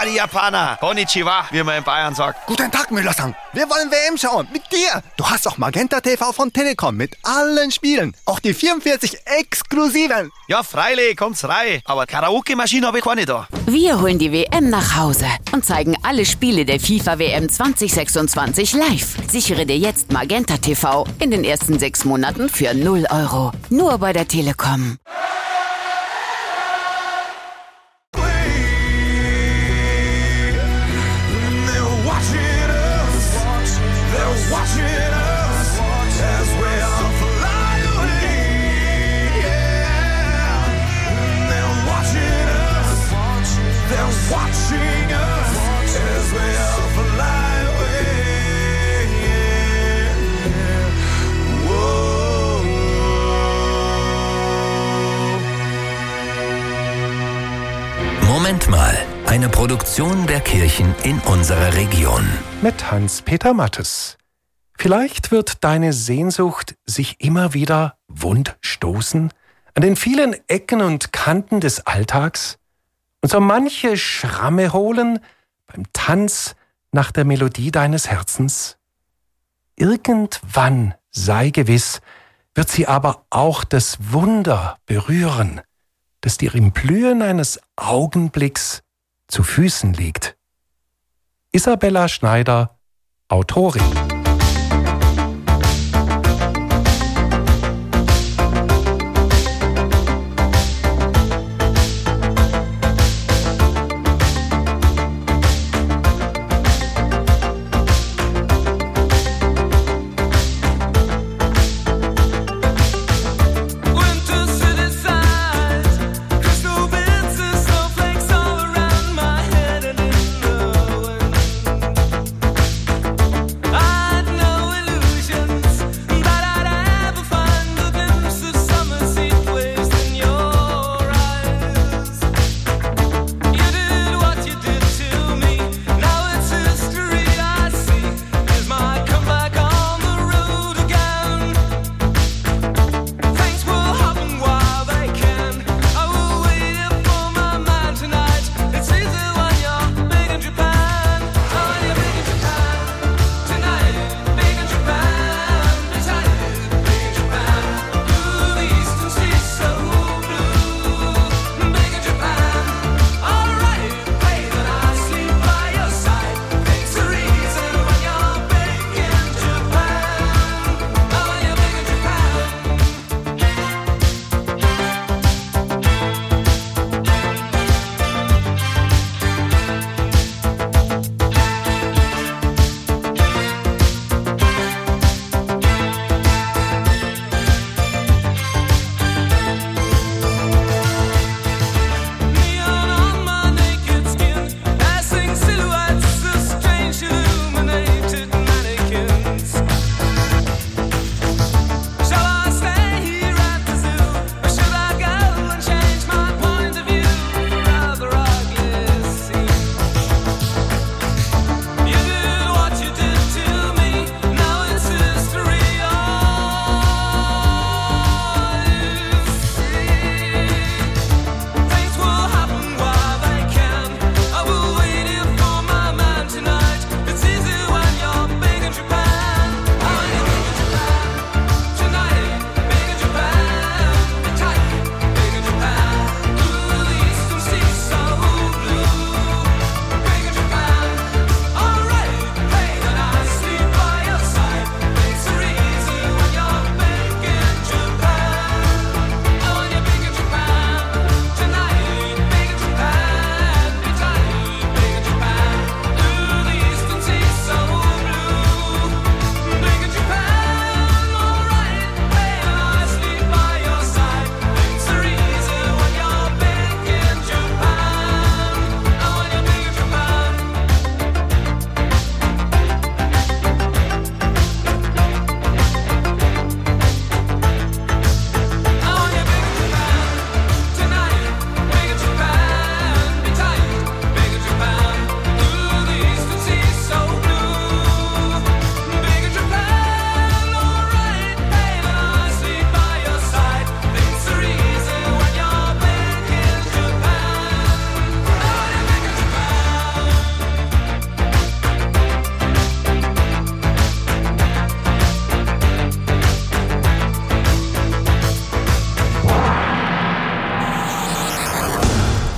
die Japaner. Konnichiwa, wie man in Bayern sagt. Guten Tag, Müller-san. Wir wollen WM schauen. Mit dir. Du hast auch Magenta TV von Telekom mit allen Spielen. Auch die 44 exklusiven. Ja, freilich, kommt's rein. Aber Karaoke-Maschine habe ich keine da. Wir holen die WM nach Hause und zeigen alle Spiele der FIFA-WM 2026 live. Sichere dir jetzt Magenta TV in den ersten 6 Monaten für 0 €. Nur bei der Telekom. Moment mal, eine Produktion der Kirchen in unserer Region. Mit Hans-Peter Mattes. Vielleicht wird deine Sehnsucht sich immer wieder wund stoßen an den vielen Ecken und Kanten des Alltags und so manche Schramme holen beim Tanz nach der Melodie deines Herzens. Irgendwann, sei gewiss, wird sie aber auch das Wunder berühren, das dir im Blühen eines Augenblicks zu Füßen liegt. Isabella Schneider, Autorin. I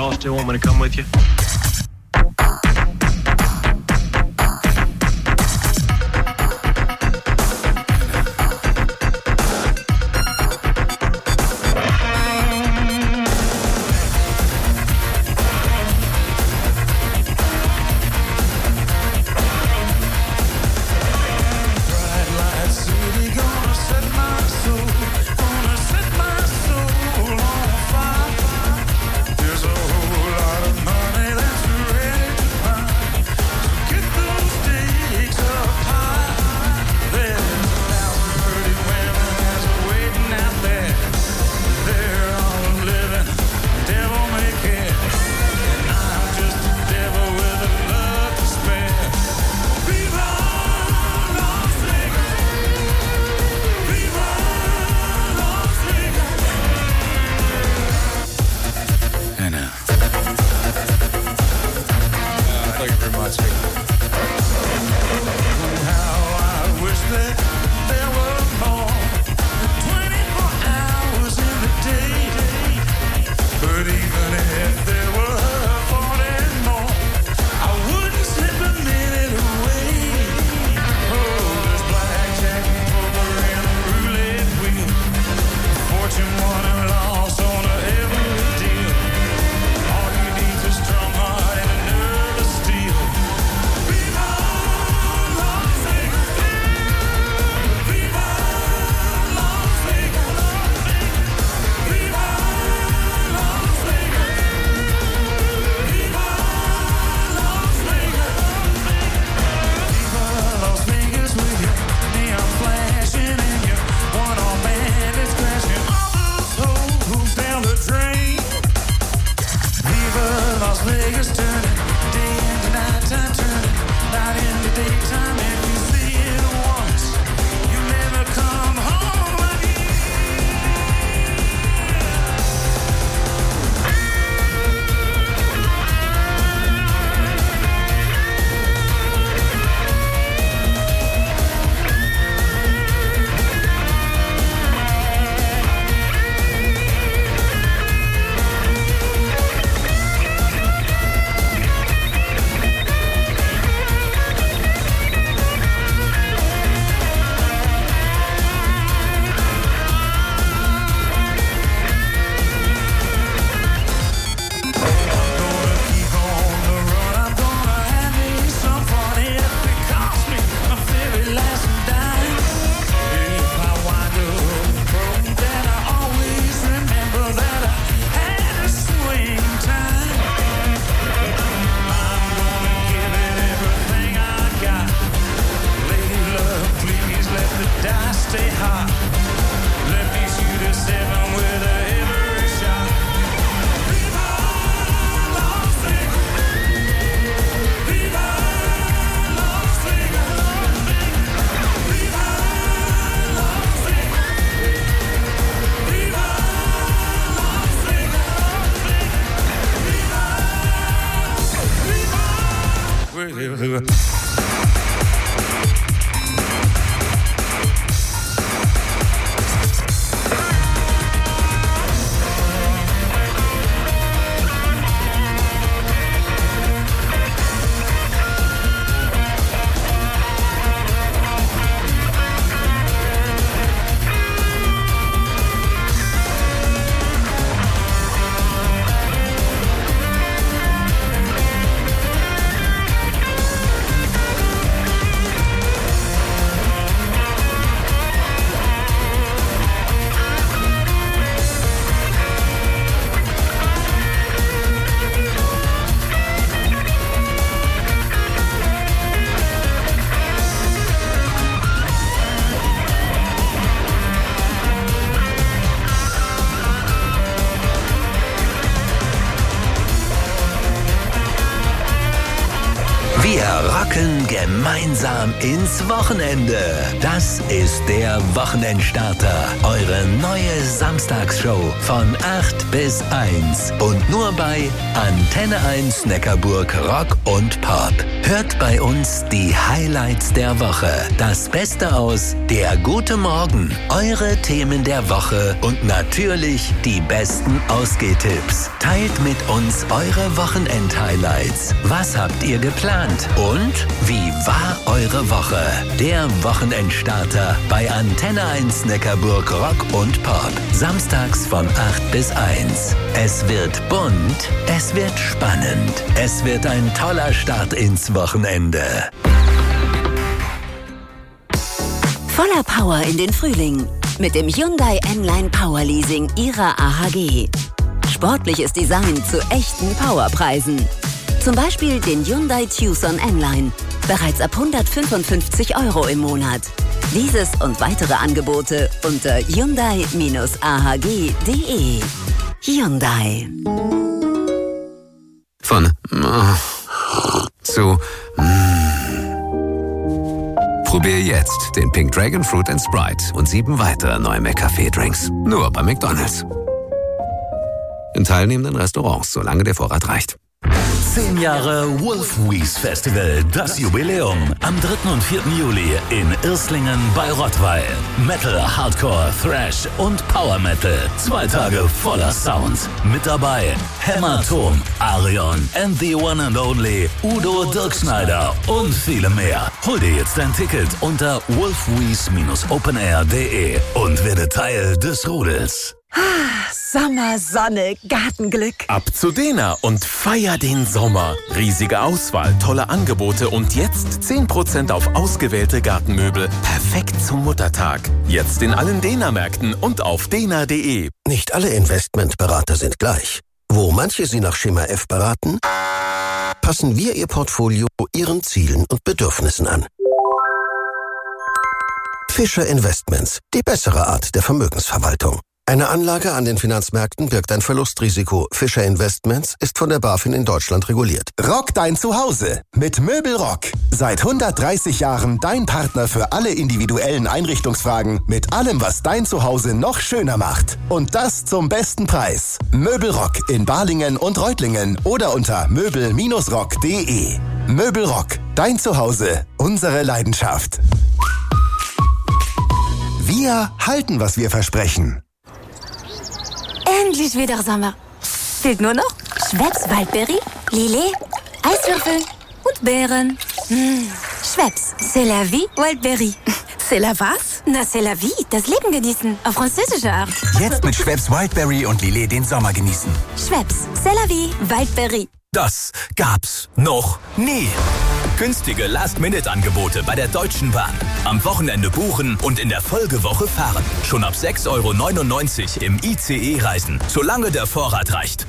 Y'all still want me to come with you? Wir rocken gemeinsam ins Wochenende. Das ist der Wochenendstarter. Eure neue Samstagsshow von 8 bis 1. Und nur bei Antenne 1 Neckarburg Rock und Pop. Hört bei uns die Highlights der Woche. Das Beste aus Der gute Morgen. Eure Themen der Woche und natürlich die besten Ausgehtipps. Teilt mit uns eure Wochenend-Highlights. Was habt ihr geplant? Und wie war eure Woche? Der Wochenendstarter bei Antenne 1 Neckarburg Rock und Pop. Samstags von 8 bis 1. Es wird bunt, es wird spannend. Es wird ein toller Start ins Wochenende. Voller Power in den Frühling. Mit dem Hyundai N-Line Power Leasing Ihrer AHG. Sportliches Design zu echten Powerpreisen. Zum Beispiel den Hyundai Tucson N-Line. Bereits ab 155 € im Monat. Dieses und weitere Angebote unter hyundai-ahg.de. Hyundai. Von zu Probier jetzt den Pink Dragon Fruit & Sprite und 7 weitere neue McCafé-Drinks. Nur bei McDonald's. In teilnehmenden Restaurants, solange der Vorrat reicht. 10 Jahre Wolfwies Festival, das Jubiläum. Am 3. und 4. Juli in Irslingen bei Rottweil. Metal, Hardcore, Thrash und Power Metal. 2 Tage voller Sound. Mit dabei Hämatom, Arion and the one and only Udo Dirkschneider und viele mehr. Hol dir jetzt dein Ticket unter wolfwies-openair.de und werde Teil des Rudels. Sommer, Sonne, Gartenglück. Ab zu Dena und feier den Sommer. Riesige Auswahl, tolle Angebote und jetzt 10% auf ausgewählte Gartenmöbel. Perfekt zum Muttertag. Jetzt in allen Dena-Märkten und auf dena.de. Nicht alle Investmentberater sind gleich. Wo manche Sie nach Schema F beraten, passen wir Ihr Portfolio Ihren Zielen und Bedürfnissen an. Fischer Investments, die bessere Art der Vermögensverwaltung. Eine Anlage an den Finanzmärkten birgt ein Verlustrisiko. Fischer Investments ist von der BaFin in Deutschland reguliert. Rock dein Zuhause mit Möbelrock. Seit 130 Jahren dein Partner für alle individuellen Einrichtungsfragen mit allem, was dein Zuhause noch schöner macht. Und das zum besten Preis. Möbelrock in Balingen und Reutlingen oder unter möbel-rock.de. Möbelrock, dein Zuhause, unsere Leidenschaft. Wir halten, was wir versprechen. Endlich wieder Sommer. Fehlt nur noch Schweppes Waldbeere, Lillet, Eiswürfel und Beeren. Schweppes, c'est la vie, Waldbeere. C'est la was? Na, c'est la vie, das Leben genießen, auf französische Art. Jetzt mit Schweppes Wildberry und Lillet den Sommer genießen. Schweppes, c'est la vie, Waldbeere. Das gab's noch nie. Günstige Last-Minute-Angebote bei der Deutschen Bahn. Am Wochenende buchen und in der Folgewoche fahren. Schon ab 6,99 € im ICE reisen, solange der Vorrat reicht.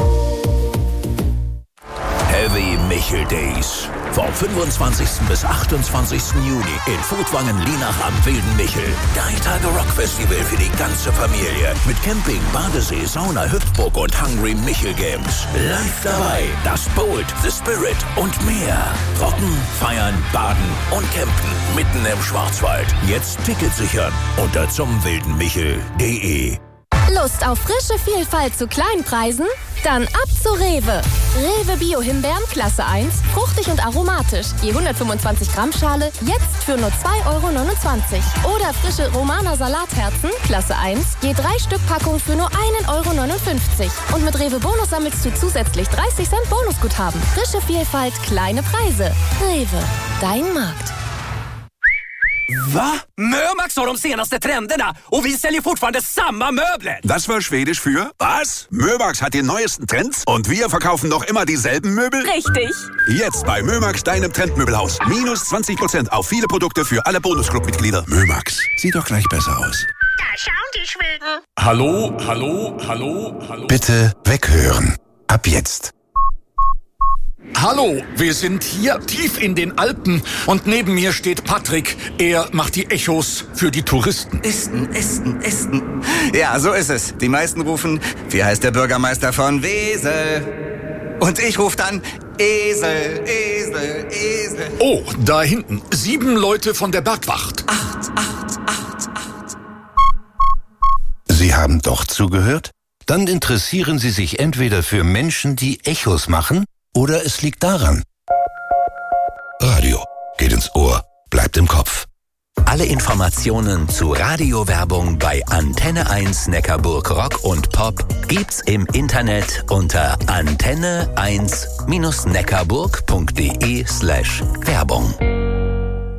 Heavy Michel Days. Vom 25. bis 28. Juni in Furtwangen-Lienach am Wilden Michel. 3 Tage Rockfestival für die ganze Familie. Mit Camping, Badesee, Sauna, Hüpfburg und Hungry Michel Games. Live dabei das Bold, The Spirit und mehr. Rocken, feiern, baden und campen mitten im Schwarzwald. Jetzt Ticket sichern unter zumwildenmichel.de. Lust auf frische Vielfalt zu Kleinpreisen? Dann ab zu Rewe. Rewe Bio-Himbeeren Klasse 1, fruchtig und aromatisch. Je 125 Gramm Schale, jetzt für nur 2,29 €. Oder frische Romaner Salatherzen Klasse 1, je 3 Stück Packung für nur 1,59 €. Und mit Rewe Bonus sammelst du zusätzlich 30 Cent Bonusguthaben. Frische Vielfalt, kleine Preise. Rewe, dein Markt. Va? Mömax har de senaste trenderna och vi säljer fortfarande samma möbler. Das war Schwedisch für was? Mömax hat die neuesten Trends und wir verkaufen noch immer dieselben Möbel? Richtig. Jetzt bei Mömax, deinem Trendmöbelhaus. Minus 20% auf viele Produkte für alle Bonusclub-Mitglieder. Mömax, sieht doch gleich besser aus. Da schauen die Schweden. Hallo, hallo, hallo, hallo. Bitte weghören. Ab jetzt. Hallo, wir sind hier tief in den Alpen und neben mir steht Patrick. Er macht die Echos für die Touristen. Esten. Ja, so ist es. Die meisten rufen, wie heißt der Bürgermeister von Wesel? Und ich rufe dann, Esel, Esel, Esel. Oh, da hinten. 7 Leute von der Bergwacht. 8. Sie haben doch zugehört? Dann interessieren Sie sich entweder für Menschen, die Echos machen, oder es liegt daran. Radio geht ins Ohr, bleibt im Kopf. Alle Informationen zu Radiowerbung bei Antenne 1 Neckarburg Rock und Pop gibt's im Internet unter antenne1-neckarburg.de/Werbung.